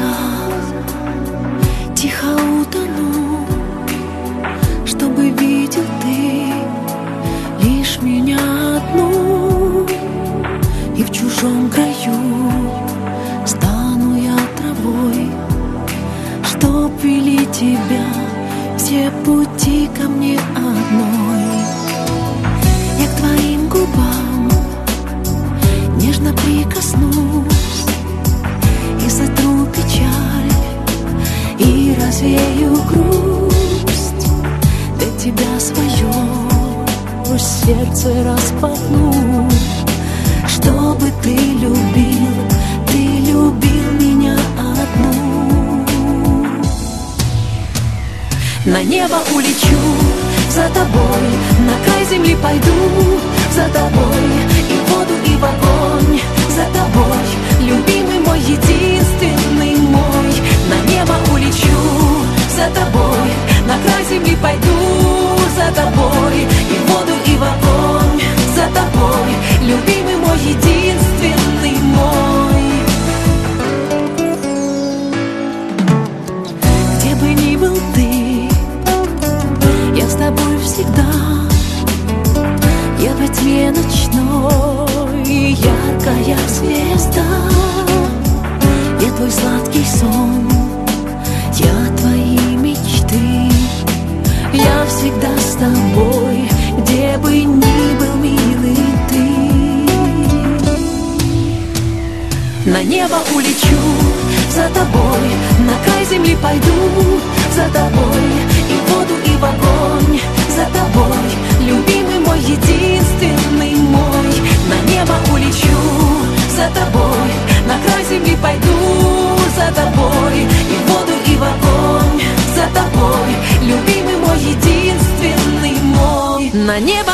тихо утону, чтобы видел ты лишь меня одну. И в чужом краю стану я травой, чтоб вели тебя все пути ко мне одной. Я к твоим губам нежно прикоснусь и сотру печаль, и развею грусть. Для тебя свое сердце распахну, чтобы ты любил меня одну. На небо улечу за тобой, на край земли пойду за тобой, и в воду, и в огонь за тобой, любимый мой, единственный мой. На небо улечу за тобой, на край земли пойду за тобой, и в воду, и в огонь за тобой, любимый мой, единственный мой. Где бы ни был ты, я с тобой всегда. Я во тьме ночной яркая звезда. Я твой сладкий сон, я твои мечты. Я всегда с тобой, где бы ни был, милый ты. На небо улечу за тобой, на край земли пойду за тобой, и в воду, и в огонь за тобой, любимый мой, единственный мой. На небо улечу за тобой, на край земли пойду за тобой, и в воду, и в огонь за тобой, любимый мой, единственный мой. На небо